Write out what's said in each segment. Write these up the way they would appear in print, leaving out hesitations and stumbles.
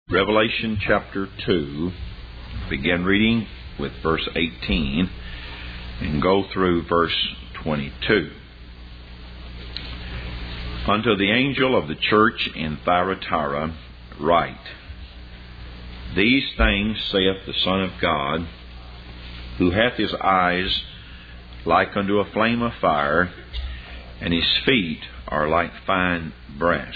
Revelation chapter 2, begin reading with verse 18 and go through verse 22. Unto the angel of the church in Thyatira write, These things saith the Son of God, who hath his eyes like unto a flame of fire, and his feet are like fine brass.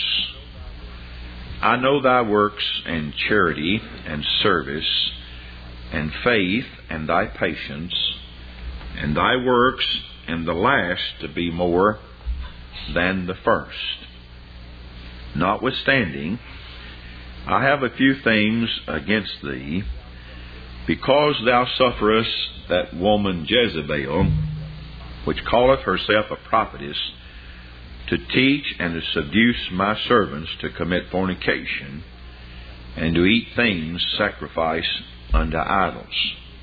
I know thy works, and charity, and service, and faith, and thy patience, and thy works, and the last to be more than the first. Notwithstanding, I have a few things against thee, because thou sufferest that woman Jezebel, which calleth herself a prophetess, to teach and to seduce my servants to commit fornication, and to eat things sacrificed unto idols.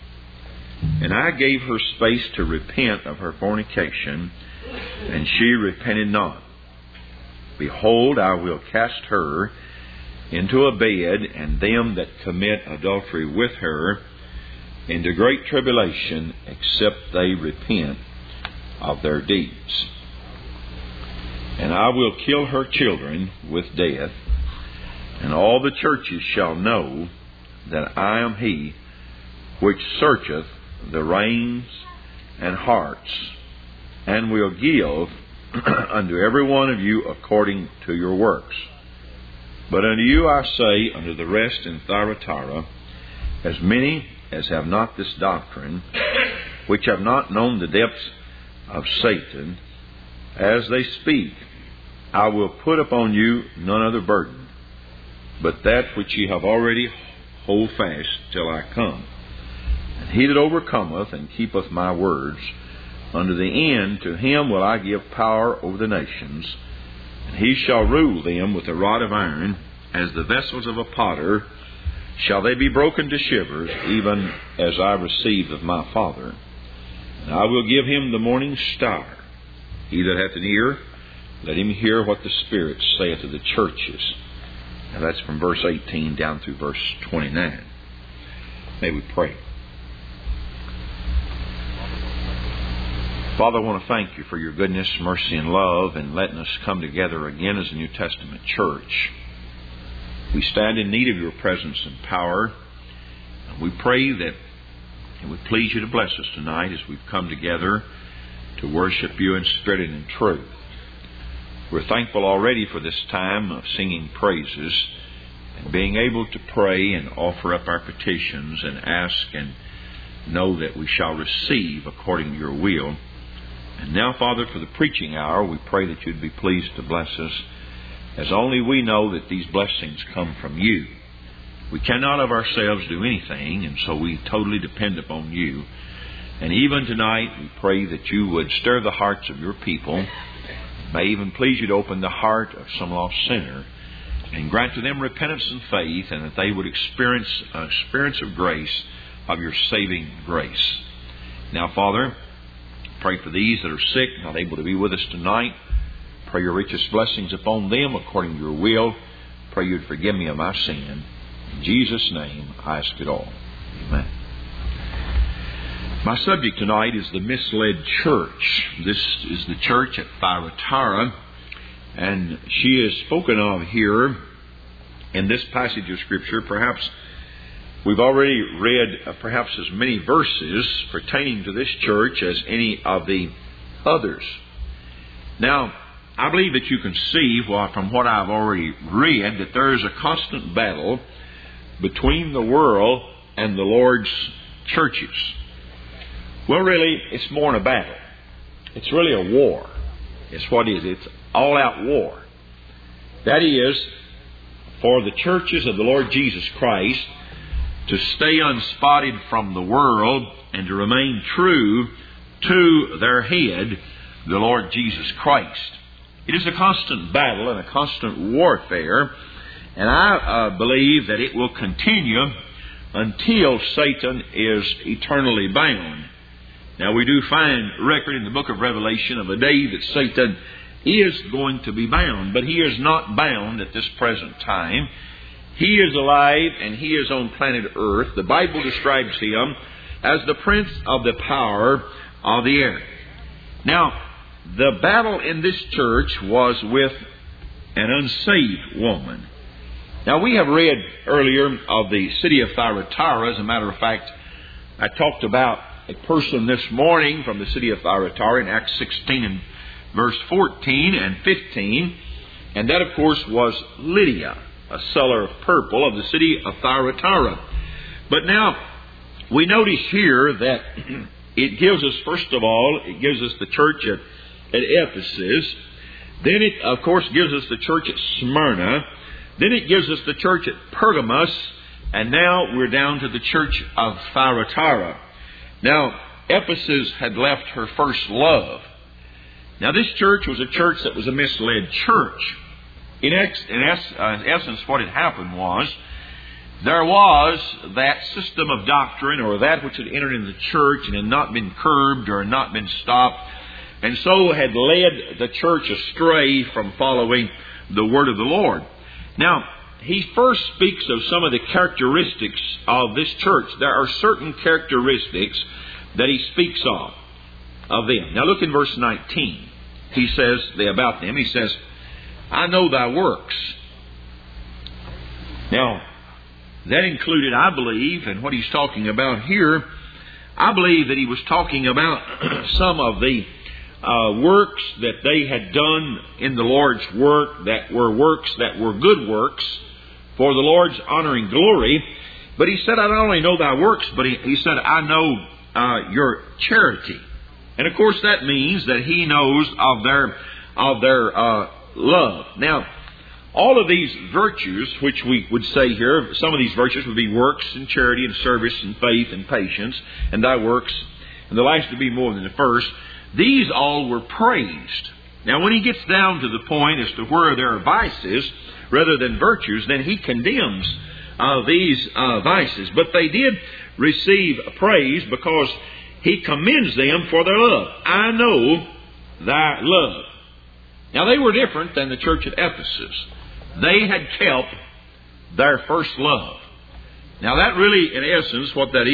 And I gave her space to repent of her fornication, and she repented not. Behold, I will cast her into a bed, and them that commit adultery with her into great tribulation, except they repent of their deeds. And I will kill her children with death, and all the churches shall know that I am He which searcheth the reins and hearts, and will give unto every one of you according to your works. But unto you I say, unto the rest in Thyatira, as many as have not this doctrine, which have not known the depths of Satan, as they speak, I will put upon you none other burden, but that which ye have already hold fast till I come. And he that overcometh and keepeth my words unto the end, to him will I give power over the nations, and he shall rule them with a rod of iron, as the vessels of a potter shall they be broken to shivers, even as I received of my Father. And I will give him the morning star. He that hath an ear, let him hear what the Spirit saith to the churches. Now that's from verse 18 down through verse 29. May we pray. Father, I want to thank you for your goodness, mercy, and love, and letting us come together again as a New Testament church. We stand in need of your presence and power. And we pray that it would please you to bless us tonight as we've come together to worship you in spirit and in truth. We're thankful already for this time of singing praises and being able to pray and offer up our petitions and ask and know that we shall receive according to your will. And now, Father, for the preaching hour, we pray that you'd be pleased to bless us, as only we know that these blessings come from you. We cannot of ourselves do anything, and so we totally depend upon you. And even tonight, we pray that you would stir the hearts of your people. May even please you to open the heart of some lost sinner and grant to them repentance and faith, and that they would experience an experience of grace, of your saving grace. Now, Father, pray for these that are sick, not able to be with us tonight. Pray your richest blessings upon them according to your will. Pray you'd forgive me of my sin. In Jesus' name, I ask it all. Amen. My subject tonight is the misled church. This is the church at Thyatira, and she is spoken of here in this passage of Scripture. Perhaps we've already read perhaps as many verses pertaining to this church as any of the others. Now, I believe that you can see from what I've already read that there is a constant battle between the world and the Lord's churches. Well, really, it's more than a battle. It's really a war. It's what it is. It's all-out war. That is, for the churches of the Lord Jesus Christ to stay unspotted from the world and to remain true to their head, the Lord Jesus Christ. It is a constant battle and a constant warfare, and I believe that it will continue until Satan is eternally bound. Now, we do find record in the book of Revelation of a day that Satan is going to be bound, but he is not bound at this present time. He is alive and He is on planet Earth. The Bible describes Him as the prince of the power of the air. Now, the battle in this church was with an unsaved woman. Now, we have read earlier of the city of Thyatira. As a matter of fact, I talked about a person this morning from the city of Thyatira in Acts 16 and verse 14 and 15. And that, of course, was Lydia, a seller of purple of the city of Thyatira. But now, we notice here that it gives us, first of all, it gives us the church at Ephesus. Then it, of course, gives us the church at Smyrna. Then it gives us the church at Pergamos. And now we're down to the church of Thyatira. Now, Ephesus had left her first love. Now, this church was a church that was a misled church. In essence, what had happened was, there was that system of doctrine, or that which had entered into the church and had not been curbed or had not been stopped, and so had led the church astray from following the word of the Lord. Now, he first speaks of some of the characteristics of this church. There are certain characteristics that he speaks of them. Now look in verse 19. He says about them, he says, I know thy works. Now, that included, I believe, and what he's talking about here, I believe that he was talking about some of the works that they had done in the Lord's work, that were good works for the Lord's honor and glory. But he said, I not only know thy works, but he said, I know your charity. And of course that means that he knows of their love. Now, all of these virtues, which we would say here, some of these virtues would be works and charity and service and faith and patience, and thy works, and the last to be more than the first. These all were praised. Now, when he gets down to the point as to where there are vices rather than virtues, then he condemns these vices. But they did receive praise because he commends them for their love. I know thy love. Now, they were different than the church at Ephesus. They had kept their first love. Now, that really, in essence, what that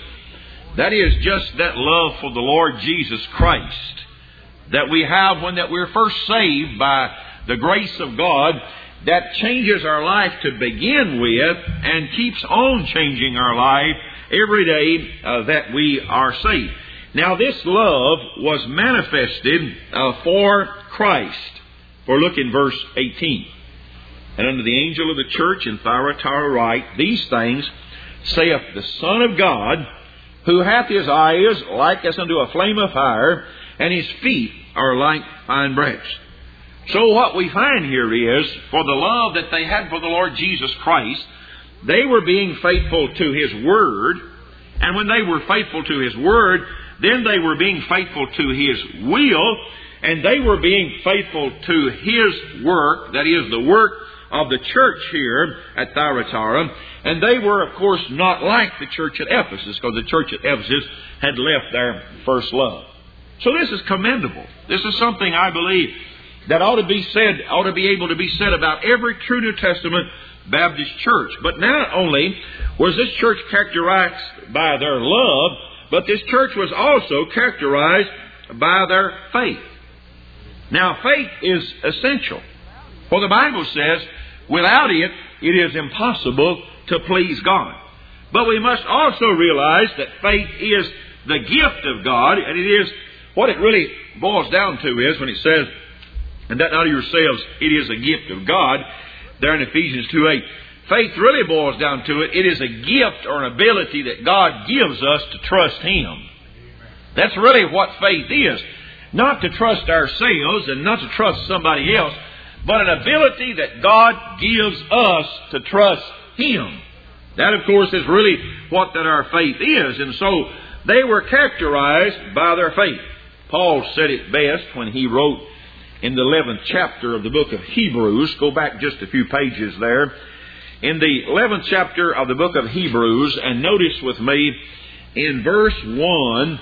is just that love for the Lord Jesus Christ that we have when that we're first saved by the grace of God, that changes our life to begin with and keeps on changing our life every day that we are saved. Now, this love was manifested for Christ. For look in verse 18. And unto the angel of the church in Thyatira write, these things saith the Son of God, who hath his eyes like as unto a flame of fire, and his feet are like fine brass. So what we find here is, for the love that they had for the Lord Jesus Christ, they were being faithful to His Word. And when they were faithful to His Word, then they were being faithful to His will, and they were being faithful to His work, that is, the work of the church here at Thyatira. And they were, of course, not like the church at Ephesus, because the church at Ephesus had left their first love. So this is commendable. This is something, I believe, that ought to be able to be said about every true New Testament Baptist church. But not only was this church characterized by their love, but this church was also characterized by their faith. Now, faith is essential. For the Bible says, without it, it is impossible to please God. But we must also realize that faith is the gift of God, and it is what it really boils down to is when it says, and that not of yourselves, it is a gift of God, there in Ephesians 2:8. Faith really boils down to it. It is a gift or an ability that God gives us to trust Him. That's really what faith is. Not to trust ourselves and not to trust somebody else, but an ability that God gives us to trust Him. That, of course, is really what that our faith is. And so they were characterized by their faith. Paul said it best when he wrote in the 11th chapter of the book of Hebrews. Go back just a few pages there. In the 11th chapter of the book of Hebrews, and notice with me in verse 1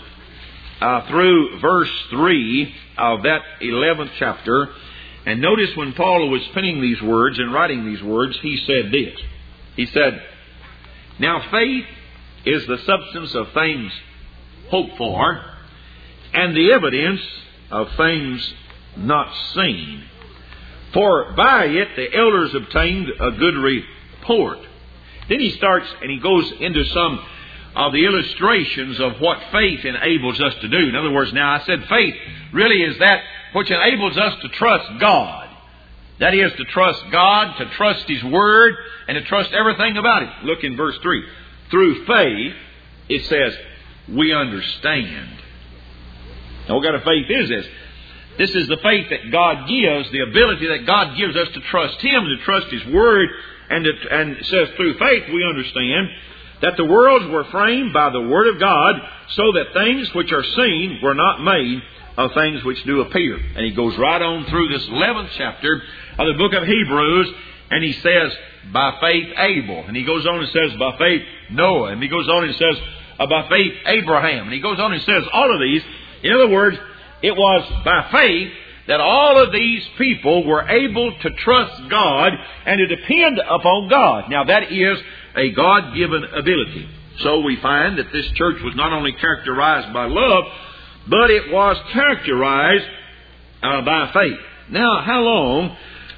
through verse 3 of that 11th chapter, and notice when Paul was penning these words and writing these words, he said this. He said, now faith is the substance of things hoped for, and the evidence of things not seen. For by it the elders obtained a good report. Then he starts and he goes into some of the illustrations of what faith enables us to do. In other words, now I said faith really is that which enables us to trust God. That is, to trust God, to trust His Word, and to trust everything about it. Look in verse 3. Through faith, it says, we understand. Now, what kind of faith is this? This is the faith that God gives, the ability that God gives us to trust Him, to trust His Word, and it says, through faith we understand that the worlds were framed by the Word of God, so that things which are seen were not made of things which do appear. And he goes right on through this 11th chapter of the book of Hebrews, and he says, by faith Abel. And he goes on and says, by faith Noah. And he goes on and says, by faith Abraham. And he goes on and says all of these. In other words, it was by faith that all of these people were able to trust God and to depend upon God. Now that is a God-given ability. So we find that this church was not only characterized by love, but it was characterized by faith. Now, how long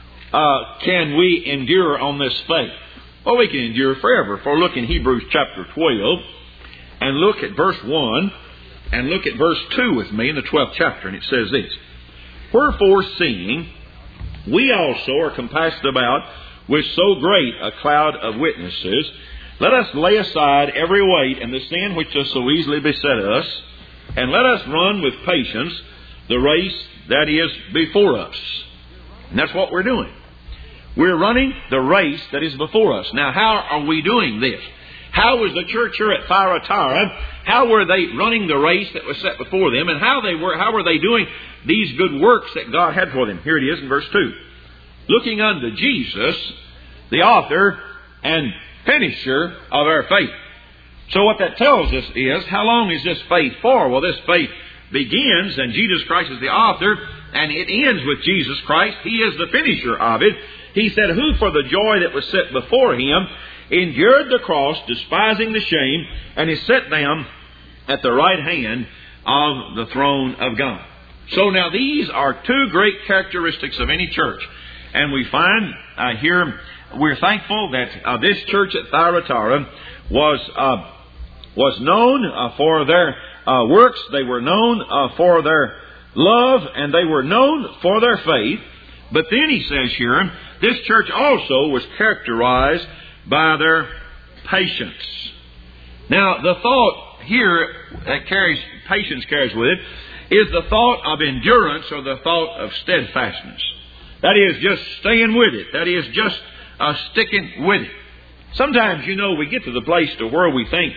can we endure on this faith? Well, we can endure forever. For look in Hebrews chapter 12 and look at verse 1 and look at verse 2 with me in the 12th chapter. And it says this, wherefore, seeing we also are compassed about with so great a cloud of witnesses, let us lay aside every weight and the sin which does so easily beset us, and let us run with patience the race that is before us. And that's what we're doing. We're running the race that is before us. Now, how are we doing this? How was the church here at Thyatira? How were they running the race that was set before them? And how were they doing these good works that God had for them? Here it is in verse 2. Looking unto Jesus, the author and finisher of our faith. So what that tells us is, how long is this faith for? Well, this faith begins, and Jesus Christ is the author, and it ends with Jesus Christ. He is the finisher of it. He said, who for the joy that was set before Him endured the cross, despising the shame, and is set down at the right hand of the throne of God. So now these are two great characteristics of any church. And we find here, we're thankful that this church at Thyatira was known for their works. They were known for their love, and they were known for their faith. But then he says here, this church also was characterized by their patience. Now, the thought here that patience carries with it is the thought of endurance, or the thought of steadfastness. That is just staying with it. That is just sticking with it. Sometimes, we get to the place to where we think,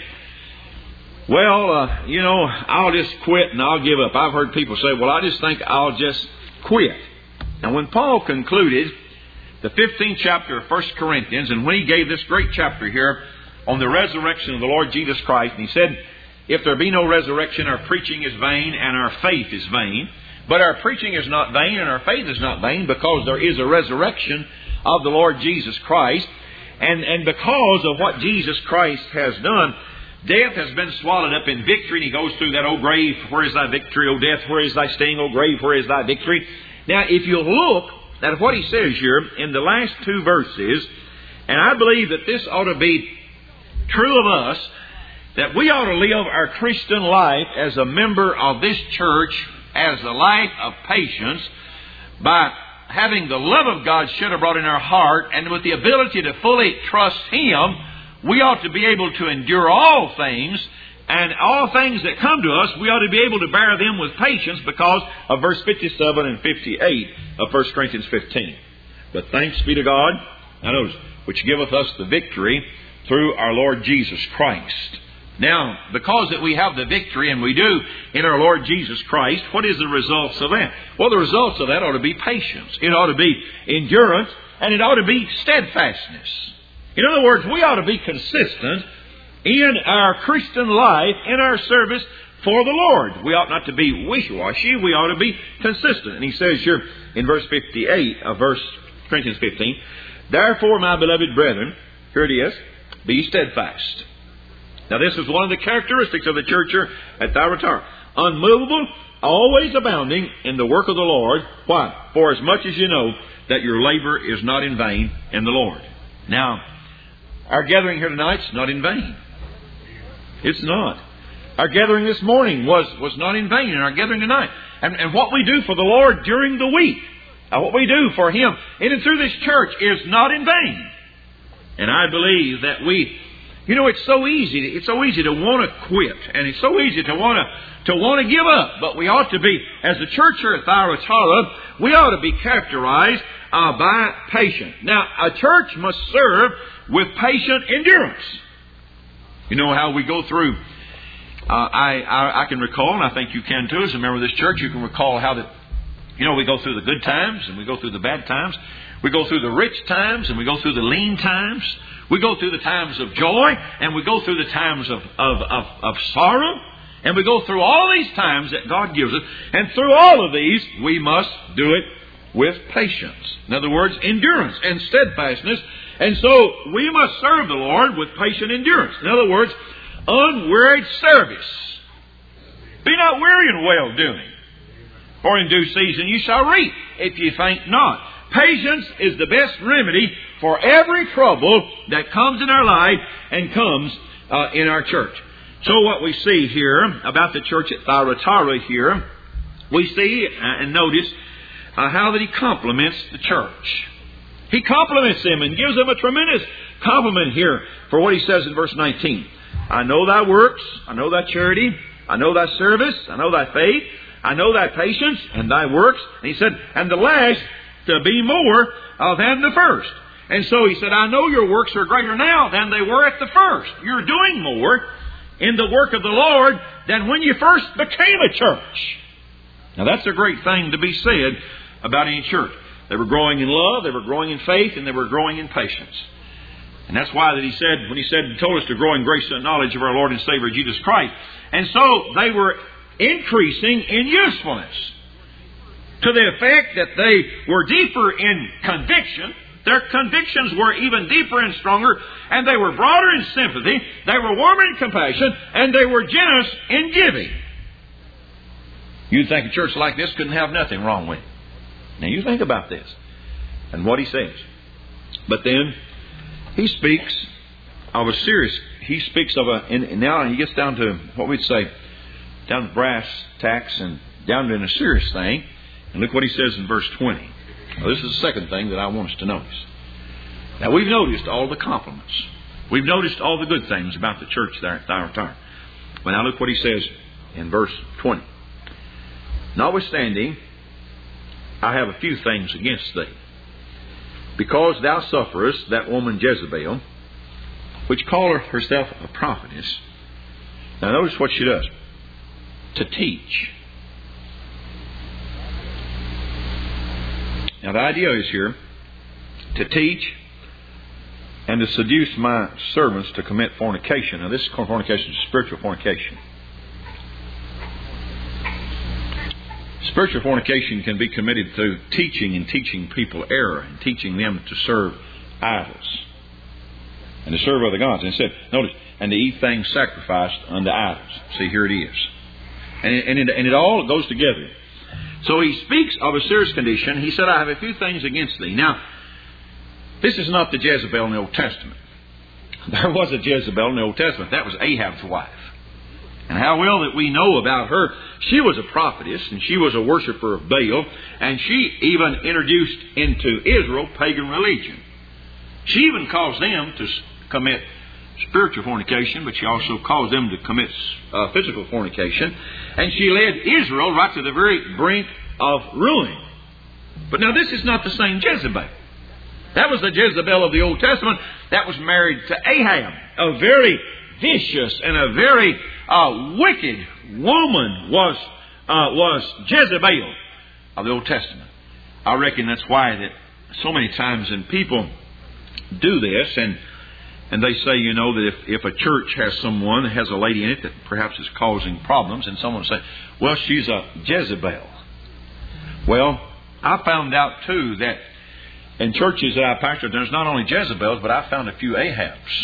well, I'll just quit and I'll give up. I've heard people say, well, I just think I'll just quit. Now, when Paul concluded the 15th chapter of 1 Corinthians, and when he gave this great chapter here on the resurrection of the Lord Jesus Christ, and he said, if there be no resurrection, our preaching is vain and our faith is vain. But our preaching is not vain and our faith is not vain, because there is a resurrection of the Lord Jesus Christ. And because of what Jesus Christ has done, death has been swallowed up in victory. And he goes through that, O grave, where is thy victory? O death, where is thy sting? O grave, where is thy victory? Now, if you look at what he says here in the last two verses, and I believe that this ought to be true of us, that we ought to live our Christian life as a member of this church as a life of patience, by having the love of God shed abroad in our heart, and with the ability to fully trust Him, we ought to be able to endure all things, and all things that come to us, we ought to be able to bear them with patience, because of verse 57 and 58 of 1 Corinthians 15. But thanks be to God, which giveth us the victory through our Lord Jesus Christ. Now, because that we have the victory, and we do in our Lord Jesus Christ, what is the results of that? Well, the results of that ought to be patience. It ought to be endurance, and it ought to be steadfastness. In other words, we ought to be consistent in our Christian life, in our service for the Lord. We ought not to be wishy-washy. We ought to be consistent. And he says here in verse 58 of 1 Corinthians 15, therefore, my beloved brethren, Here it is. Be steadfast. Now this is one of the characteristics of the church here at Thyatira. Unmovable, always abounding in the work of the Lord. Why? For as much as you know that your labor is not in vain in the Lord. Now, our gathering here tonight is not in vain. It's not. Our gathering this morning was not in vain, and our gathering tonight. And what we do for the Lord during the week, what we do for Him in and through this church is not in vain. And I believe that it's so easy. It's so easy to want to quit, and it's so easy to want to give up. But we ought to be, as the church here at Thyatira, we ought to be characterized by patience. Now, a church must serve with patient endurance. You know how we go through. I can recall, and I think you can too, as a member of this church, you can recall how that, we go through the good times and we go through the bad times. We go through the rich times and we go through the lean times. We go through the times of joy and we go through the times of sorrow. And we go through all these times that God gives us. And through all of these, we must do it with patience. In other words, endurance and steadfastness. And so we must serve the Lord with patient endurance. In other words, unwearied service. Be not weary in well doing. For in due season you shall reap, if you faint not. Patience is the best remedy for every trouble that comes in our life and comes in our church. So what we see here about the church at Thyatira here, we see and notice how that he compliments the church. He compliments them and gives them a tremendous compliment here for what he says in verse 19. I know thy works, I know thy charity, I know thy service, I know thy faith, I know thy patience and thy works. And he said, and the last to be more than the first. And so he said, I know your works are greater now than they were at the first. You're doing more in the work of the Lord than when you first became a church. Now that's a great thing to be said about any church. They were growing in love, they were growing in faith, and they were growing in patience. And that's why that he said, when he told us to grow in grace and knowledge of our Lord and Savior Jesus Christ. And so they were increasing in usefulness, to the effect that they were deeper in conviction. Their convictions were even deeper and stronger, and they were broader in sympathy, they were warmer in compassion, and they were generous in giving. You'd think a church like this couldn't have nothing wrong with it. Now you think about this and what he says. But then he speaks of a serious, and now he gets down to what we'd say, down to brass tacks and down to a serious thing. And look what he says in verse 20. Now, this is the second thing that I want us to notice. Now, we've noticed all the compliments. We've noticed all the good things about the church there at Thyatira. But now look what he says in verse 20. Notwithstanding, I have a few things against thee, because thou sufferest that woman Jezebel, which calleth herself a prophetess. Now notice what she does. To teach. Now the idea is here to teach and to seduce my servants to commit fornication. Now this fornication is spiritual fornication. Spiritual fornication can be committed through teaching and teaching people error and teaching them to serve idols and to serve other gods. And it said, notice, and to eat things sacrificed unto idols. See, here it is. And it all goes together. So he speaks of a serious condition. He said, I have a few things against thee. Now, this is not the Jezebel in the Old Testament. There was a Jezebel in the Old Testament. That was Ahab's wife. And how well that we know about her. She was a prophetess and she was a worshiper of Baal. And she even introduced into Israel pagan religion. She even caused them to commit spiritual fornication, but she also caused them to commit physical fornication. And she led Israel right to the very brink of ruin. But now this is not the same Jezebel. That was the Jezebel of the Old Testament that was married to Ahab, a very vicious and a very wicked woman was Jezebel of the Old Testament. I reckon that's why that so many times when people do this and they say, you know, that if a church has someone that has a lady in it that perhaps is causing problems, and someone will say, well, she's a Jezebel. Well, I found out too that in churches that I pastored, there's not only Jezebels, but I found a few Ahabs.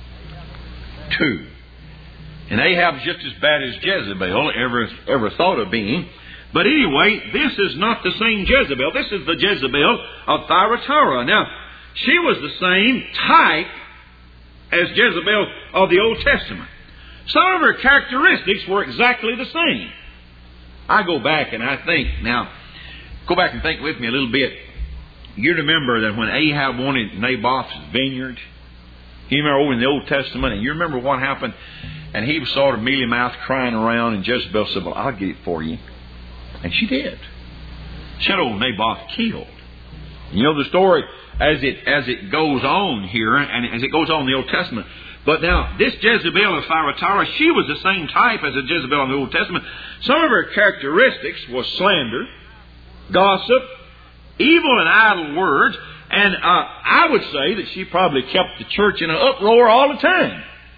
2. And Ahab's just as bad as Jezebel ever thought of being. But anyway, this is not the same Jezebel. This is the Jezebel of Thyatira. Now, she was the same type as Jezebel of the Old Testament. Some of her characteristics were exactly the same. I go back and I think, now, go back and think with me a little bit. You remember that when Ahab wanted Naboth's vineyard, you remember over in the Old Testament, and you remember what happened? And he was sort of mealy-mouthed crying around, and Jezebel said, well, I'll get it for you. And she did. She had old Naboth killed. You know the story as it goes on here, and as it goes on in the Old Testament. But now, this Jezebel of Thyatira, she was the same type as the Jezebel in the Old Testament. Some of her characteristics was slander, gossip, evil and idle words, and I would say that she probably kept the church in an uproar all the time.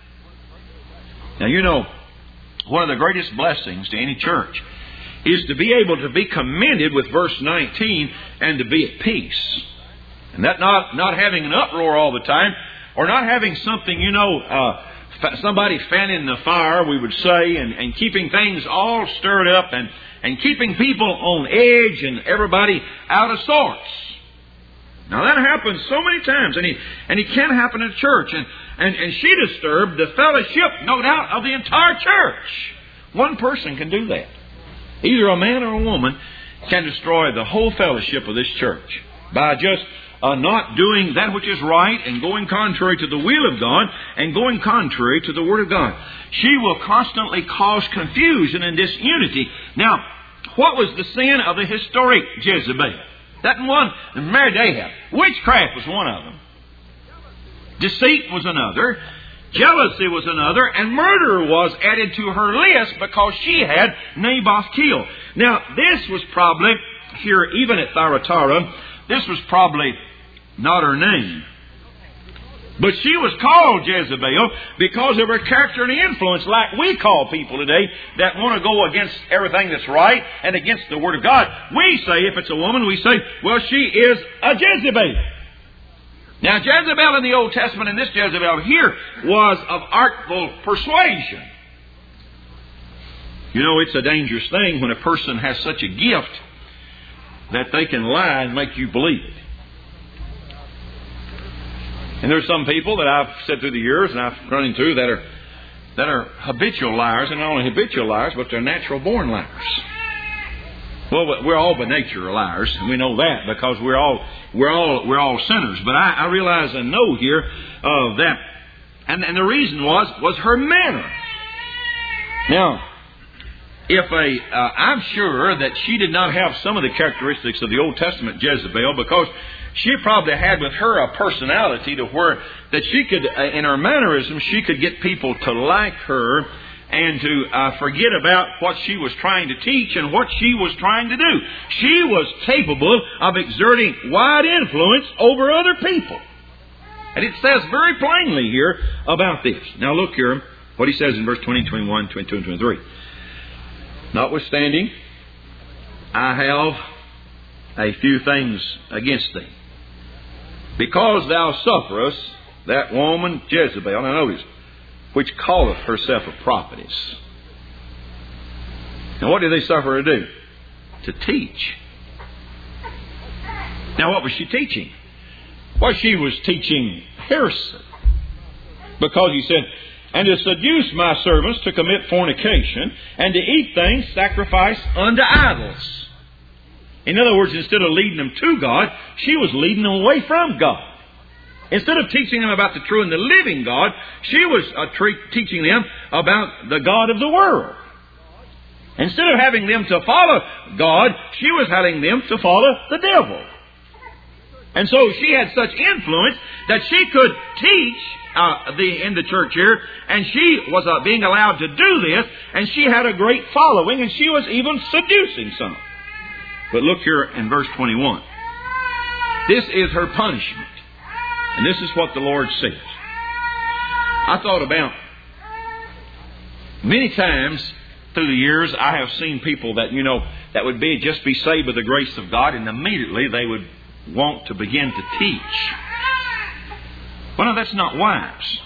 Now, you know, one of the greatest blessings to any church is to be able to be commended with verse 19 and to be at peace. And that not having an uproar all the time, or not having something, you know, somebody fanning the fire, we would say, and keeping things all stirred up and keeping people on edge and everybody out of sorts. Now that happens so many times, and it can happen in church. And she disturbed the fellowship, no doubt, of the entire church. One person can do that. Either a man or a woman can destroy the whole fellowship of this church by just not doing that which is right and going contrary to the will of God and going contrary to the Word of God. She will constantly cause confusion and disunity. Now, what was the sin of the historic Jezebel? That one married Ahab. Witchcraft was one of them. Deceit was another. Jealousy was another. And murder was added to her list because she had Naboth killed. Now, this was probably, here even at Thyatira, this was probably not her name. But she was called Jezebel because of her character and influence, like we call people today that want to go against everything that's right and against the Word of God. We say, if it's a woman, we say, well, she is a Jezebel. Now, Jezebel in the Old Testament and this Jezebel here was of artful persuasion. You know, it's a dangerous thing when a person has such a gift that they can lie and make you believe it. And there's some people that I've said through the years and I've run into that are habitual liars, and not only habitual liars, but they're natural born liars. Well, we're all by nature liars, and we know that because we're all sinners. But I realize and know here that, and the reason was her manner. Now, I'm sure that she did not have some of the characteristics of the Old Testament Jezebel, because she probably had with her a personality to where that she could, in her mannerisms, she could get people to like her and to forget about what she was trying to teach and what she was trying to do. She was capable of exerting wide influence over other people. And it says very plainly here about this. Now look here what he says in verse 20, 21, 22, and 23. Notwithstanding, I have a few things against thee, because thou sufferest that woman Jezebel, now notice, which calleth herself a prophetess. Now what did they suffer her to do? To teach. Now what was she teaching? Well, she was teaching heresy. Because he said, and to seduce my servants to commit fornication, and to eat things sacrificed unto idols. In other words, instead of leading them to God, she was leading them away from God. Instead of teaching them about the true and the living God, she was teaching them about the God of the world. Instead of having them to follow God, she was having them to follow the devil. And so she had such influence that she could teach in the church here, and she was being allowed to do this, and she had a great following, and she was even seducing some. But look here in verse 21. This is her punishment. And this is what the Lord says. I thought about many times through the years, I have seen people that, that would just be saved by the grace of God, and immediately they would want to begin to teach. Well, no, that's not wise.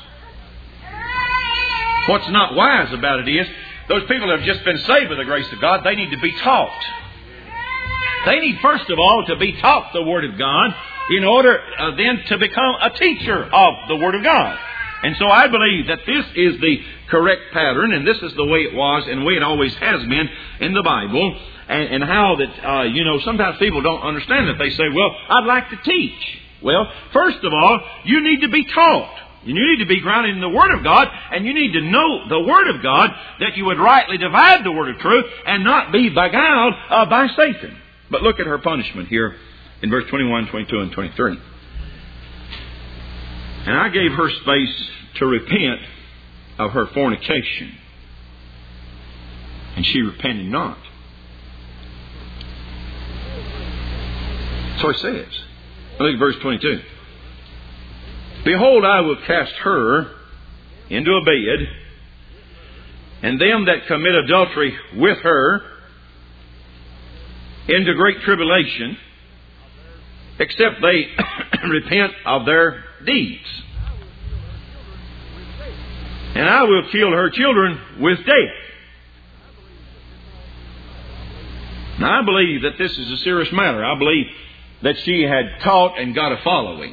What's not wise about it is, those people that have just been saved by the grace of God, they need to be taught. They need, first of all, to be taught the Word of God in order then to become a teacher of the Word of God. And so I believe that this is the correct pattern, and this is the way it was and the way it always has been in the Bible. And how that, sometimes people don't understand that. They say, well, I'd like to teach. Well, first of all, you need to be taught. You need to be grounded in the Word of God, and you need to know the Word of God, that you would rightly divide the Word of truth and not be beguiled by Satan. But look at her punishment here in verse 21, 22, and 23. And I gave her space to repent of her fornication, and she repented not. So it says. Look at verse 22. Behold, I will cast her into a bed, and them that commit adultery with her into great tribulation, except they repent of their deeds. And I will kill her children with death. Now, I believe that this is a serious matter. I believe that she had taught and got a following.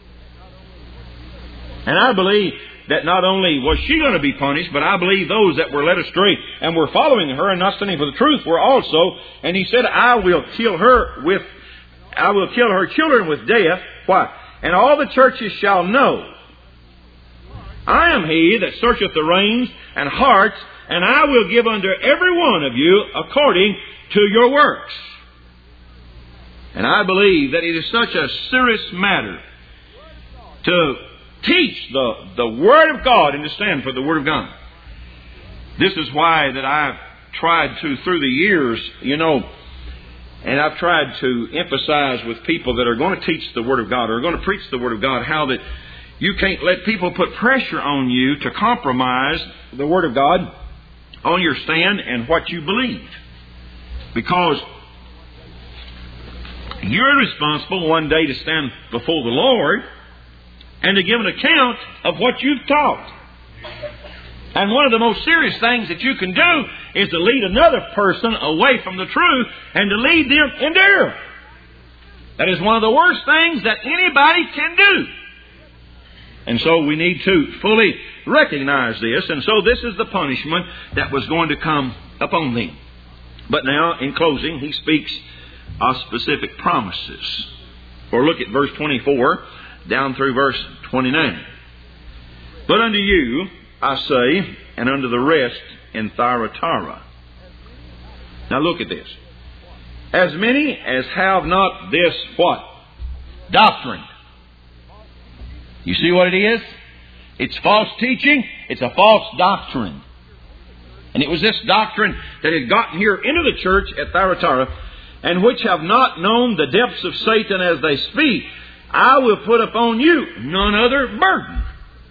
And I believe that not only was she going to be punished, but I believe those that were led astray and were following her and not standing for the truth were also. And he said, I will kill her children with death. Why? And all the churches shall know I am he that searcheth the reins and hearts, and I will give unto every one of you according to your works. And I believe that it is such a serious matter to teach the Word of God and to stand for the Word of God. This is why that I've tried to, through the years, and I've tried to emphasize with people that are going to teach the Word of God or are going to preach the Word of God, how that you can't let people put pressure on you to compromise the Word of God on your stand and what you believe. Because you're responsible one day to stand before the Lord and to give an account of what you've taught. And one of the most serious things that you can do is to lead another person away from the truth and to lead them into error. That is one of the worst things that anybody can do. And so we need to fully recognize this. And so this is the punishment that was going to come upon them. But now, in closing, he speaks of specific promises. Or look at verse 24 down through verse 29. But unto you, I say, and unto the rest in Thyatira. Now look at this. As many as have not this what? Doctrine. You see what it is? It's false teaching. It's a false doctrine. And it was this doctrine that had gotten here into the church at Thyatira, and which have not known the depths of Satan as they speak. I will put upon you none other burden.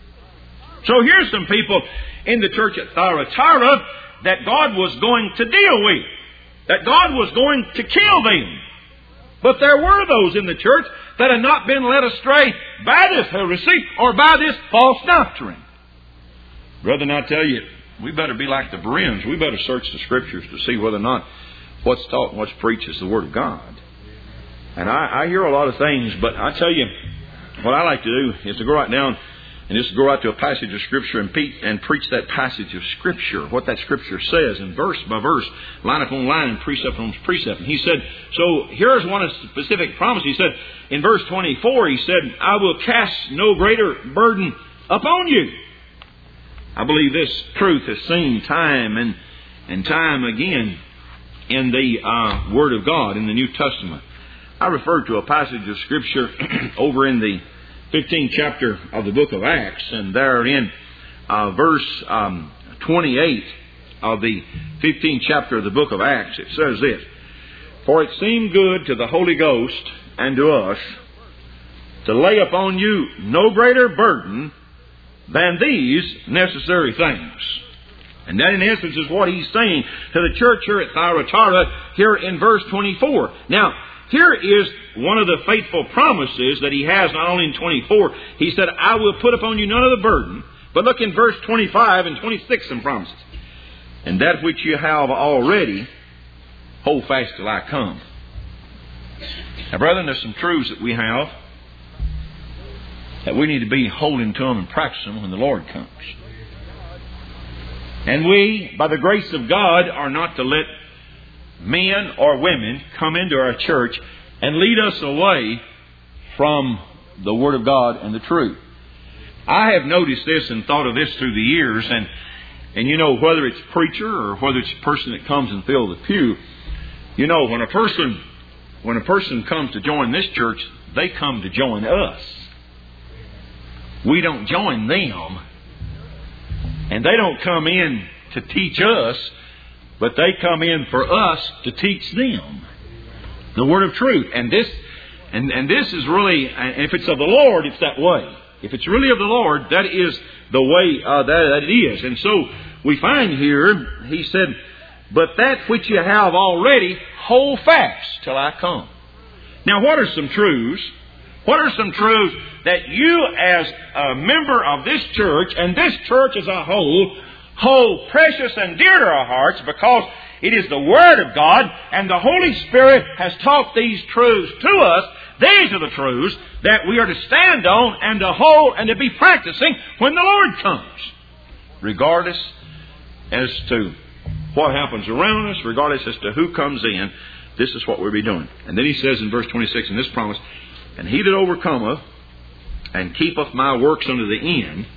So here's some people in the church at Thyatira that God was going to deal with. That God was going to kill them. But there were those in the church that had not been led astray by this heresy or by this false doctrine. Brethren, I tell you, we better be like the Bereans. We better search the Scriptures to see whether or not what's taught and what's preached is the Word of God. And I hear a lot of things, but I tell you, what I like to do is to go right down and just go right to a passage of Scripture and preach that passage of Scripture, what that Scripture says, and verse by verse, line upon line, and precept on precept. And he said, so here's one of the specific promises. He said, in verse 24, he said, I will cast no greater burden upon you. I believe this truth is seen time and time again in the Word of God, in the New Testament. I referred to a passage of Scripture over in the 15th chapter of the book of Acts, and there in verse 28 of the 15th chapter of the book of Acts, it says this, For it seemed good to the Holy Ghost and to us to lay upon you no greater burden than these necessary things. And that in essence is what he's saying to the church here at Thyatira here in verse 24. Now, here is one of the faithful promises that He has not only in 24. He said, I will put upon you none of the burden. But look in verse 25 and 26, some promises. And that which you have already, hold fast till I come. Now, brethren, there's some truths that we have that we need to be holding to them and practicing them when the Lord comes. And we, by the grace of God, are not to let men or women come into our church and lead us away from the Word of God and the truth. I have noticed this and thought of this through the years, and you know, whether it's a preacher or whether it's a person that comes and fills the pew, you know, when a person comes to join this church, they come to join us. We don't join them. And they don't come in to teach us, but they come in for us to teach them the Word of truth. And this is really, if it's of the Lord, it's that way. If it's really of the Lord, that is the way that it is. And so we find here, He said, but that which you have already, hold fast till I come. Now, what are some truths? What are some truths that you as a member of this church and this church as a whole hold precious and dear to our hearts, because it is the Word of God and the Holy Spirit has taught these truths to us. These are the truths that we are to stand on and to hold and to be practicing when the Lord comes. Regardless as to what happens around us, regardless as to who comes in, this is what we'll be doing. And then He says in verse 26 in this promise, and he that overcometh and keepeth my works unto the end,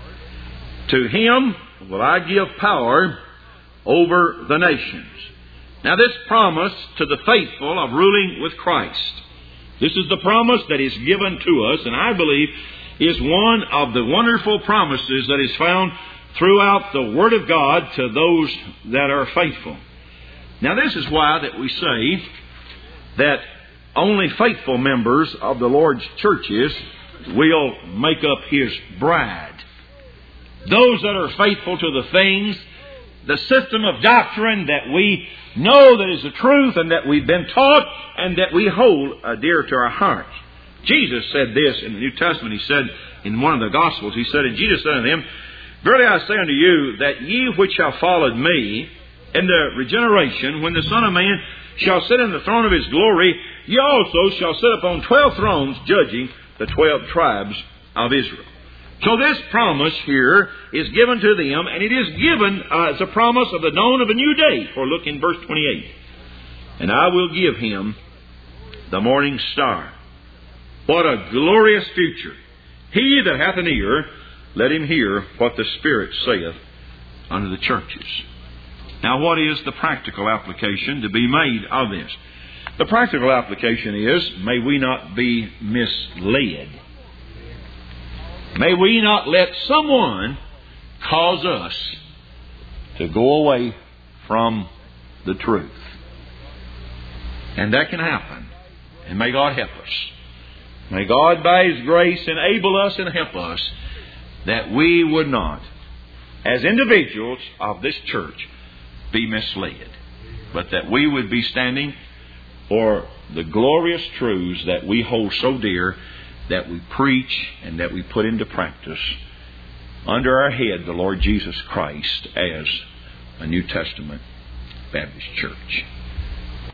to him will I give power over the nations. Now this promise to the faithful of ruling with Christ, this is the promise that is given to us, and I believe is one of the wonderful promises that is found throughout the Word of God to those that are faithful. Now this is why that we say that only faithful members of the Lord's churches will make up His bride. Those that are faithful to the things, the system of doctrine that we know that is the truth and that we've been taught and that we hold dear to our hearts. Jesus said this in the New Testament. He said in one of the Gospels, He said, and Jesus said unto them, verily I say unto you, that ye which have followed me in the regeneration, when the Son of Man shall sit in the throne of His glory, ye also shall sit upon 12 thrones, judging the 12 tribes of Israel. So this promise here is given to them, and it is given as a promise of the dawn of a new day. For look in verse 28. And I will give him the morning star. What a glorious future. He that hath an ear, let him hear what the Spirit saith unto the churches. Now, what is the practical application to be made of this? The practical application is, may we not be misled. May we not let someone cause us to go away from the truth. And that can happen. And may God help us. May God, by His grace, enable us and help us that we would not, as individuals of this church, be misled, but that we would be standing for the glorious truths that we hold so dear, that we preach and that we put into practice under our head the Lord Jesus Christ as a New Testament Baptist church.